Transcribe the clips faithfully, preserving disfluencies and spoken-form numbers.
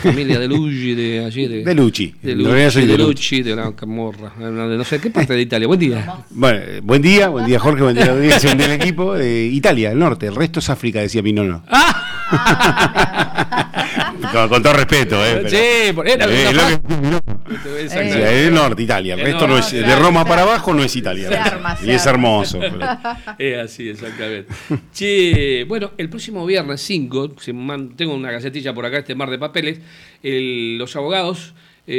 familia de Lucci, de allí, de, de Lucci, de Lucci, soy de, de Lucci, de la Camorra, de no sé qué parte de Italia. Buen día. Bueno, buen día, buen día Jorge, buen día a la audiencia, buen día al equipo. Eh, Italia, el norte, el resto es África, decía mi nono. con, con todo respeto, eh. Pero, sí, por, era eh, una eh, sí, es el norte, Italia. El, el resto norte, no es, de Roma para abajo no es Italia. Se arma, y se es hermoso. Pero... Es así, exactamente. Che, bueno, el próximo viernes cinco, tengo una gacetilla por acá, este mar de papeles, el, los abogados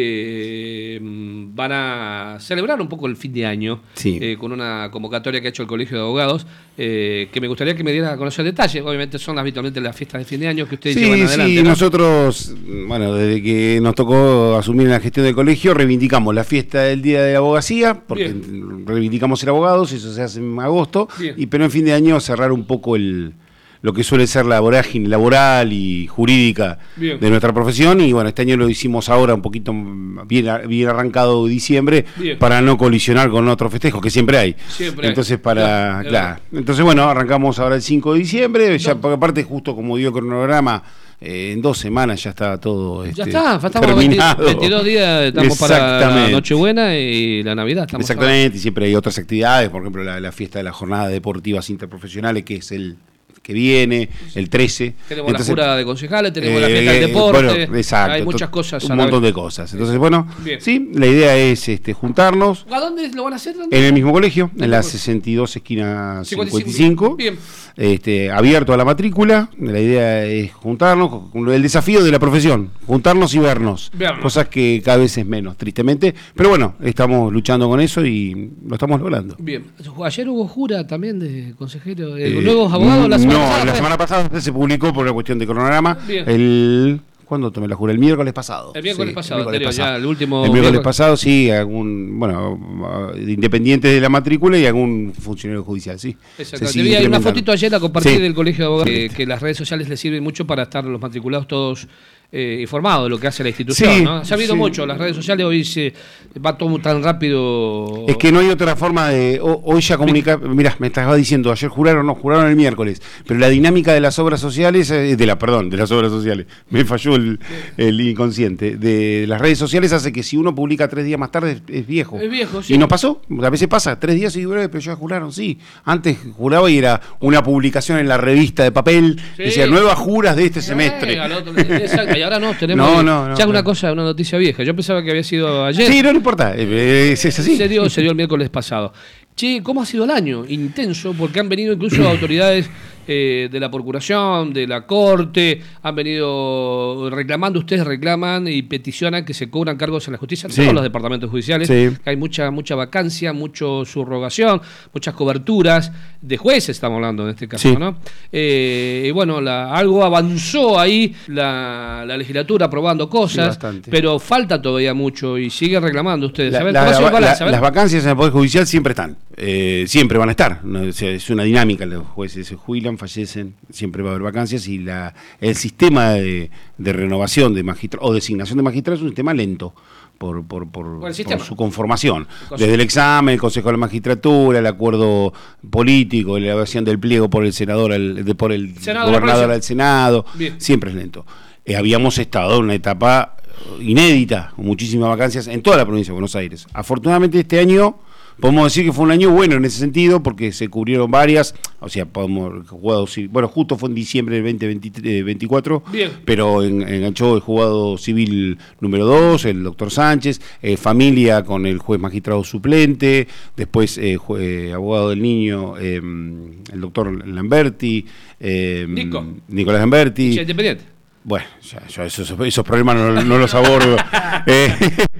eh, van a celebrar un poco el fin de año, sí. eh, con una convocatoria que ha hecho el Colegio de Abogados, eh, que me gustaría que me diera a conocer detalles. Obviamente son habitualmente las fiestas de fin de año que ustedes sí, llevan adelante. Sí, ¿no? Nosotros, bueno, desde que nos tocó asumir la gestión del colegio, reivindicamos la fiesta del Día de la Abogacía, porque Bien. reivindicamos ser abogados, eso se hace en agosto, y, pero en fin de año cerrar un poco el... lo que suele ser la vorágine laboral y jurídica bien. de nuestra profesión, y bueno, este año lo hicimos ahora un poquito bien, bien arrancado diciembre, bien. para no colisionar con otros festejos que siempre hay. Siempre Entonces, hay. para, claro, claro. Entonces, bueno, arrancamos ahora el cinco de diciembre, ya, porque aparte, justo como dio el cronograma, eh, en dos semanas ya está todo este, ya está, faltamos veintidós días, estamos para la Nochebuena y la Navidad. Estamos Exactamente, ahora. Y siempre hay otras actividades, por ejemplo, la, la fiesta de las jornadas deportivas interprofesionales, que es el que viene, el trece. Tenemos Entonces, la jura de concejales, tenemos eh, la fiesta del deporte, bueno, exacto, hay muchas cosas. Un montón de cosas. Entonces, bueno, Bien. sí, la idea es este, juntarnos. ¿A dónde lo van a hacer? ¿Dónde? En el mismo colegio, en la sesenta y dos esquina cincuenta y cinco. Bien. Este, abierto a la matrícula. La idea es juntarnos, con el desafío de la profesión, juntarnos y vernos. Vernos. Cosas que cada vez es menos, tristemente. Pero bueno, estamos luchando con eso y lo estamos logrando. Bien. Ayer hubo jura también de consejero, de eh, nuevos abogados. La semana no, pasada, la semana pasada se publicó por una cuestión de cronograma. Bien. El ¿Cuándo tomé la jura? El miércoles pasado. El miércoles sí, pasado, el miércoles anterior, pasado. Ya, el último. El miércoles pasado, sí, algún, bueno, de independientes de la matrícula y algún funcionario judicial, sí. Exacto. Vi ahí una fotito ayer, la compartí sí. del Colegio de Abogados, que, que las redes sociales les sirven mucho para estar los matriculados todos eh, informados de lo que hace la institución, sí, ¿no? Se ha habido sí. mucho, las redes sociales hoy se va todo tan rápido. Es que no hay otra forma de, hoy ya comunicar, mirá, me estaba diciendo, ayer juraron, no, juraron el miércoles, pero la dinámica de las obras sociales, de la, perdón, de las obras sociales, me falló el, el inconsciente, de las redes sociales hace que si uno publica tres días más tarde es, es viejo. Es viejo, sí. Y nos pasó, a veces pasa, tres días y pero ya juraron, sí. Antes juraba y era una publicación en la revista de papel, sí. decía, nuevas juras de este sí, semestre. Otro, exacto, y ahora no, tenemos no, no, no, ya no, una no. cosa, una noticia vieja. Yo pensaba que había sido ayer. Sí, no, no importa, es, es así. Se dio, se dio el miércoles pasado. Che, ¿cómo ha sido el año? Intenso, porque han venido incluso autoridades eh, de la Procuración, de la Corte, han venido reclamando, ustedes reclaman y peticionan que se cobran cargos en la justicia en sí. todos los departamentos judiciales, sí. que hay mucha mucha vacancia, mucha subrogación, muchas coberturas de jueces, estamos hablando en este caso, sí. ¿no? Eh, y bueno, la, algo avanzó ahí la, la legislatura aprobando cosas, sí, pero falta todavía mucho y sigue reclamando ustedes. La, a ver, la, ¿cómo la, balance? La, las vacancias en el Poder Judicial siempre están, eh, siempre van a estar, ¿no? O sea, es una dinámica, los jueces se jubilan, fallecen, siempre va a haber vacancias y la, el sistema de, de renovación de magistrados o designación de magistrados es un sistema lento por, por, por, por su conformación. Desde el examen, el Consejo de la Magistratura, el acuerdo político, la elevación del pliego por el senador, al, de, por el Senado gobernador al Senado, Bien. siempre es lento. Eh, habíamos estado en una etapa inédita, con muchísimas vacancias en toda la provincia de Buenos Aires. Afortunadamente este año podemos decir que fue un año bueno en ese sentido porque se cubrieron varias, o sea, podemos jugado, bueno, justo fue en diciembre del veinte veinticuatro, Bien. pero en, enganchó el juzgado civil número dos, el doctor Sánchez, eh, familia con el juez magistrado suplente, después eh, eh, abogado del niño, eh, el doctor Lamberti, eh, Nico. Nicolás Lamberti. Sí, independiente. Bueno, ya, ya esos, esos problemas no, no los abordo. eh,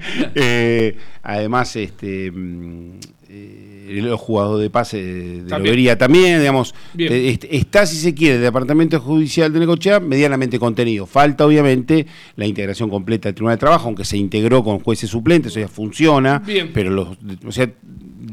eh, además, este eh, los jugadores de pase de también. Lobería también, digamos, eh, está, si se quiere, el Departamento Judicial de Necochea medianamente contenido. Falta, obviamente, la integración completa del Tribunal de Trabajo, aunque se integró con jueces suplentes, o sea, funciona, Bien. pero los, o sea,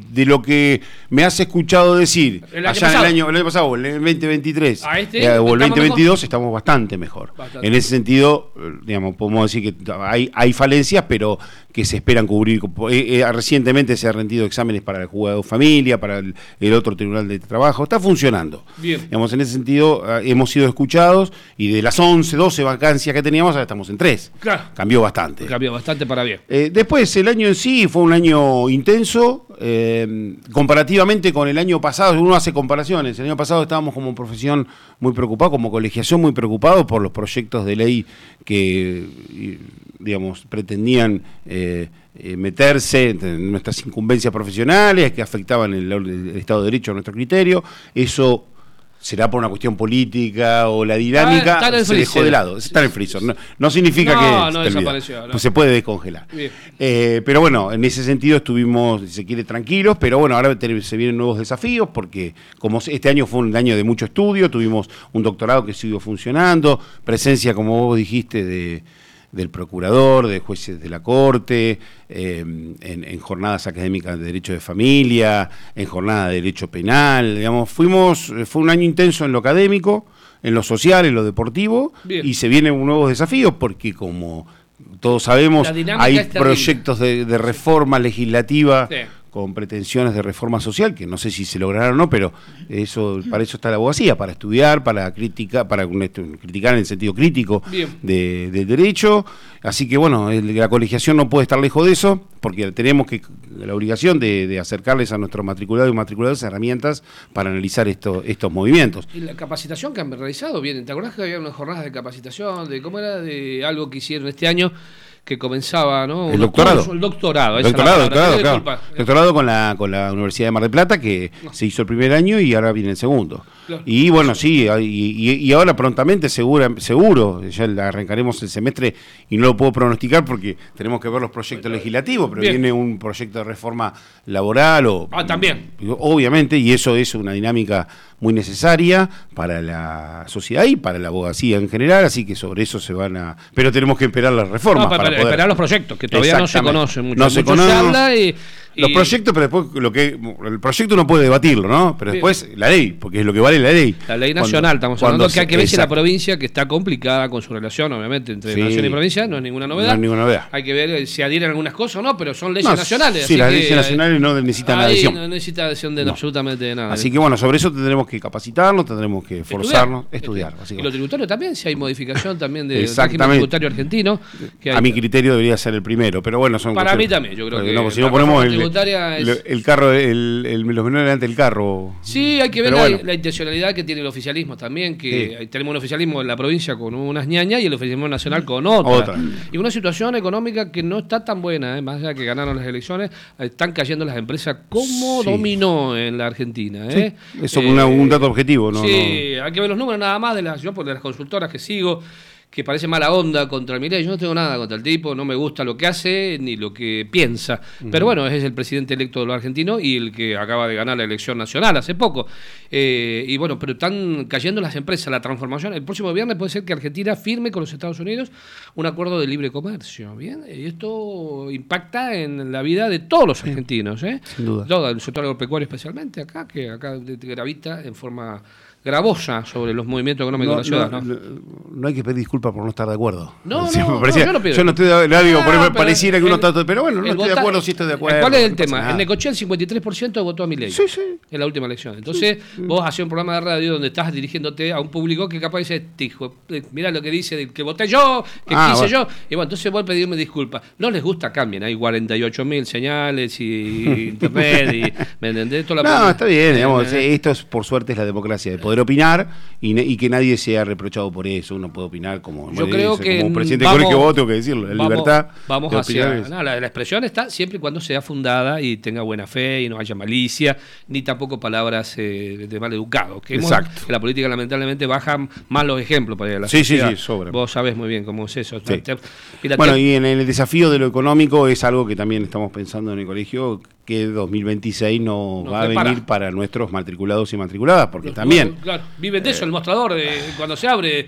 de lo que me has escuchado decir el allá en el año, el año pasado, el veinte veintitrés a este, eh, o el veinte veintidós, mejor. estamos bastante mejor. Bastante. En ese sentido, digamos, podemos decir que hay, hay falencias, pero que se esperan cubrir. Eh, eh, recientemente se han rendido exámenes para el juzgado de familia, para el, el otro tribunal de trabajo. Está funcionando. Bien. Digamos, en ese sentido, eh, hemos sido escuchados y de las once, doce vacancias que teníamos, ahora estamos en tres. Claro. Cambió bastante. Cambió bastante para bien. Eh, después, el año en sí fue un año intenso, eh, comparativamente con el año pasado. Uno hace comparaciones. El año pasado estábamos como profesión muy preocupados, como colegiación muy preocupados por los proyectos de ley que, digamos, pretendían eh, eh, meterse en nuestras incumbencias profesionales, que afectaban el, el Estado de Derecho a nuestro criterio. Eso será por una cuestión política o la dinámica, está en el se dejó freezer. de lado, está en el freezer. No, no significa No, que no esté desapareció, olvidado. no. Pues se puede descongelar. Eh, pero bueno, en ese sentido estuvimos, si se quiere, tranquilos, pero bueno, ahora te- se vienen nuevos desafíos, porque como este año fue un año de mucho estudio, tuvimos un doctorado que siguió funcionando, presencia, como vos dijiste, de del procurador, de jueces de la Corte, eh, en, en jornadas académicas de Derecho de Familia, en jornadas de Derecho Penal, digamos, fuimos, fue un año intenso en lo académico, en lo social, en lo deportivo, Bien. y se vienen nuevos desafíos, porque como todos sabemos, La dinámica hay es terrible. proyectos de, de reforma legislativa, Sí. con pretensiones de reforma social, que no sé si se lograrán o no, pero eso, para eso está la abogacía, para estudiar, para criticar, para criticar en el sentido crítico de, del derecho. Así que bueno, el, la colegiación no puede estar lejos de eso, porque tenemos que la obligación de, de acercarles a nuestros matriculados y matriculadas herramientas para analizar esto, estos movimientos. Y la capacitación que han realizado, bien, ¿te acordás que había unas jornadas de capacitación, de cómo era, de algo que hicieron este año? Que comenzaba, ¿no? El doctorado. Cursos, el doctorado. El esa es la doctorado, palabra. doctorado, Pido claro. Doctorado con la, con la Universidad de Mar del Plata, que No. se hizo el primer año y ahora viene el segundo. Claro. Y bueno, sí, y, y, y ahora prontamente, segura, seguro, ya arrancaremos el semestre y no lo puedo pronosticar porque tenemos que ver los proyectos legislativos, pero Bien. viene un proyecto de reforma laboral o... Ah, también. Obviamente, y eso es una dinámica muy necesaria para la sociedad y para la abogacía en general, así que sobre eso se van a... Pero tenemos que esperar las reformas No, para, para poder... esperar los proyectos, que todavía no se Exactamente. conocen mucho. No se Mucho conocen. habla y, Los y- proyectos, pero después lo que el proyecto uno puede debatirlo, ¿no? Pero Bien. después la ley, porque es lo que vale la ley. La ley Cuando- nacional, estamos cuando hablando que hay que se- ver si la exacto. provincia, que está complicada con su relación, obviamente, entre Sí. nación y provincia, no es ninguna novedad. No es ninguna novedad. Hay que ver eh, si adhieren algunas cosas o no, pero son leyes No, nacionales. sí, así las que, leyes eh, nacionales no necesitan ahí adhesión. No necesita adhesión de No. absolutamente de nada. Así que bueno, sobre eso tendremos que capacitarnos, tendremos que forzarnos, estudiar. Y lo básicamente. tributario también, si hay modificación también del régimen Exactamente. tributario argentino. Que hay- A mi criterio debería ser el primero, pero bueno, son Para mí cuestiones- también, yo creo porque que no, pues si la no ponemos reforma el, tributaria es- el, el carro, el, el- los menores delante del carro. Sí, hay que ver Pero la, bueno. la intencionalidad que tiene el oficialismo también, que Sí. tenemos un oficialismo en la provincia con unas ñañas y el oficialismo nacional con otras. Otra. Y una situación económica que no está tan buena, ¿eh? Más allá que ganaron las elecciones, están cayendo las empresas como Sí. dominó en la Argentina. ¿eh? Sí, eso Eh, una- un dato objetivo, ¿no? Sí, hay que ver los números nada más de las, yo por de las consultoras que sigo, que parece mala onda contra el Milei. Yo no tengo nada contra el tipo, no me gusta lo que hace ni lo que piensa. Pero bueno, es el presidente electo de los argentinos y el que acaba de ganar la elección nacional hace poco. Eh, y bueno, pero están cayendo las empresas, la transformación. El próximo viernes puede ser que Argentina firme con los Estados Unidos un acuerdo de libre comercio. Bien, y esto impacta en la vida de todos los argentinos, ¿eh? Sin duda. Todo el sector agropecuario especialmente acá, que acá gravita en forma gravosa sobre los movimientos económicos de la ciudad, ¿no? no, no hay que pedir disculpas por no estar de acuerdo. No, Sí, no, me no, parecía- yo no pido. yo no estoy de acuerdo, digo, Ah, por- pero pareciera que uno el- está... Pero bueno, no el estoy de vota- acuerdo si estoy de acuerdo. ¿Cuál es el no pasa tema? nada. En Necochea el cincuenta y tres por ciento votó a Milei. Sí, sí. En la última elección. Entonces, vos hacés un programa de radio donde estás dirigiéndote a un público que capaz dice, "Este hijo, eh, mirá lo que dice, del que voté yo, que Ah, quise bueno. yo". Y bueno, entonces vos pedirme disculpas. No les gusta, cambien. Hay cuarenta y ocho mil señales y internet y, ¿me entendés? Toda la- No, está bien, digamos, Eh, esto es por suerte es la democracia, de poder opinar y, ne- y que nadie sea reprochado por eso, uno puede opinar como, Yo bueno, creo dice, que como un presidente vamos- de colegio vos tengo que decirlo, la vamos, libertad vamos de hacia opinar es- no, la, la expresión está siempre y cuando sea fundada y tenga buena fe y no haya malicia ni tampoco palabras eh, de mal educado, que, hemos- Exacto. que la política lamentablemente bajan malos ejemplos para la Sí, sí, sociedad. sí, sobran. Vos sabés muy bien cómo es eso. Sí. Te- mira, Bueno, te- y en el desafío de lo económico es algo que también estamos pensando en el colegio, que dos mil veintiséis no, No, va a prepara. venir para nuestros matriculados y matriculadas, porque también... Claro, viven de eso, el mostrador, eh, cuando se abre,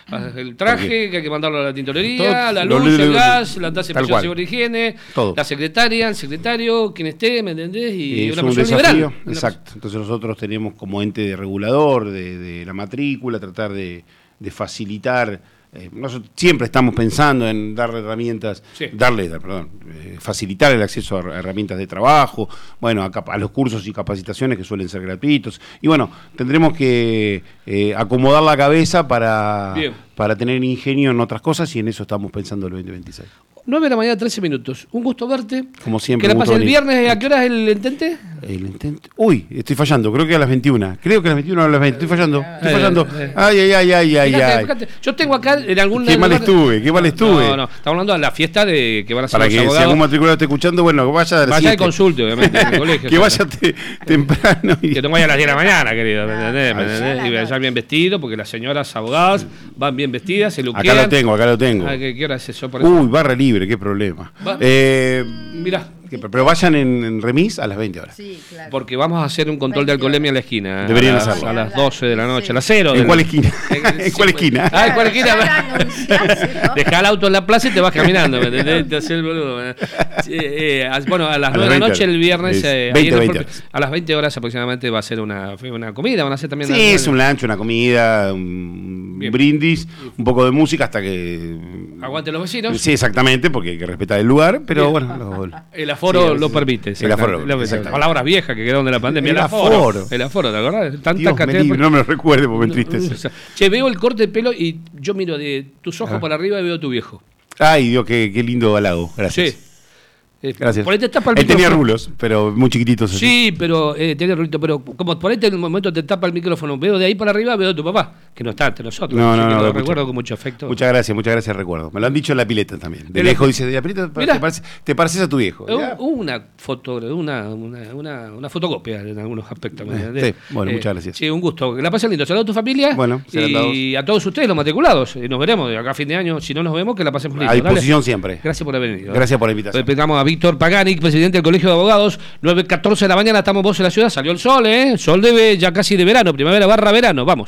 El traje, que hay que mandarlo a la tintorería, Todo, la lo- luz, lo- el lo- gas, la tasa de tal presión, cual. seguridad y higiene, Todo. la secretaria, el secretario, quien esté, ¿me entendés? Y es una un persona desafío, liberal. exacto. Entonces nosotros tenemos como ente de regulador de, de la matrícula, tratar de, de facilitar. Eh, nosotros siempre estamos pensando en darle herramientas, Sí. darle, perdón, eh, facilitar el acceso a herramientas de trabajo, bueno, a, capa- a los cursos y capacitaciones que suelen ser gratuitos. Y bueno, tendremos que eh, acomodar la cabeza para, Bien. para tener ingenio en otras cosas y en eso estamos pensando el veinte veintiséis. nueve de la mañana, trece minutos. Un gusto verte. Como siempre, ¿Qué le un pasa gusto el venir. viernes? ¿A qué hora es el intente? El intento. Uy, estoy fallando, creo que a las veintiuna. Creo que a las veintiuna o a las veinte. Estoy fallando, estoy Eh, fallando. eh. Ay, ay, ay, ay, ay, Fíjate, ay. fíjate. Yo tengo acá en algún Qué mal lugar- estuve, qué mal estuve. No, no, estamos hablando de la fiesta de que van a hacer Para los que si abogados. algún matriculado esté escuchando, bueno, que vaya a las Vaya y siete. consulte, obviamente, en el colegio. Que o vaya sea, te- temprano. Y... Que no vaya a las diez de la mañana, querido, ¿me entendés? ¿Me Ah, entendés? sí. Y vaya bien vestido, porque las señoras abogadas van bien vestidas, se luquean. Acá lo tengo, acá lo tengo. Ah, ¿qué, qué hora es eso? Por eso? Uy, barra libre, qué problema. Va- Eh, Mirá, que- pero vayan en, en remis a las veinte horas. Sí, claro. porque vamos a hacer un control de alcoholemia en la esquina. ¿eh? Deberían a las, hacerlo. A las doce de la noche, Sí. a las cero. ¿En de cuál la- esquina? ¿En cuál esquina? Ah, en cuál esquina. Ya lo anunciaste, ¿no? Dejá el auto en la plaza y te vas caminando, ¿me entendés? Te haces el boludo. ¿eh? Sí, eh, a- bueno, a las A nueve de las la noche veinte el viernes, es eh, ahí veinte, en el veinte propio- horas. a las veinte horas aproximadamente va a ser una, una comida, van a hacer también. Sí, una- es un lunch, una comida, un Bien. brindis, un poco de música hasta que... Aguante los vecinos. Sí, exactamente, porque hay que respetar el lugar, pero Bien. bueno... lo- El aforo Sí, a veces- lo permite. El aforo, exactamente. exactamente. Palabras viejas que quedaron de la pandemia. El, El aforo. aforo. El aforo, ¿te acordás? Tanta Dios me cantidad de- libre, no me lo recuerde porque me entristece. Che, veo el corte de pelo y yo miro de tus ojos Ah. para arriba y veo a tu viejo. Ay, Dios, qué, qué lindo halago. Gracias. Sí. Eh, Gracias. Por ahí te tapa el Él tenía micrófono. rulos, pero muy chiquititos. así. Sí, pero eh, tenía rulito, pero como por ahí en un momento te tapa el micrófono, veo de ahí para arriba, veo a tu papá, que no está entre nosotros. No, así no, que no, lo lo recuerdo escucho. con mucho afecto. Muchas gracias, muchas gracias, recuerdo. Me lo han dicho en la pileta también. De El- lejos dice, de la pileta te, Mirá. parece- te pareces a tu viejo. Eh, Ya. Hubo una foto, una, una, una, una fotocopia en algunos aspectos. ¿me Eh, entendés? sí, bueno, muchas gracias. Sí, un gusto. Que la pasen lindo. Saludos a tu familia. Bueno, serán y a todos ustedes, los matriculados. Y nos veremos de acá a fin de año. Si no nos vemos, que la pasemos lindo. A Dale. disposición siempre. Gracias por haber venido. Gracias por la invitación. Respetamos a Víctor Pagani, presidente del Colegio de Abogados. nueve catorce de la mañana, estamos vos en la ciudad. Salió el sol, ¿eh? Sol de ya casi de verano, primavera barra verano. Vamos.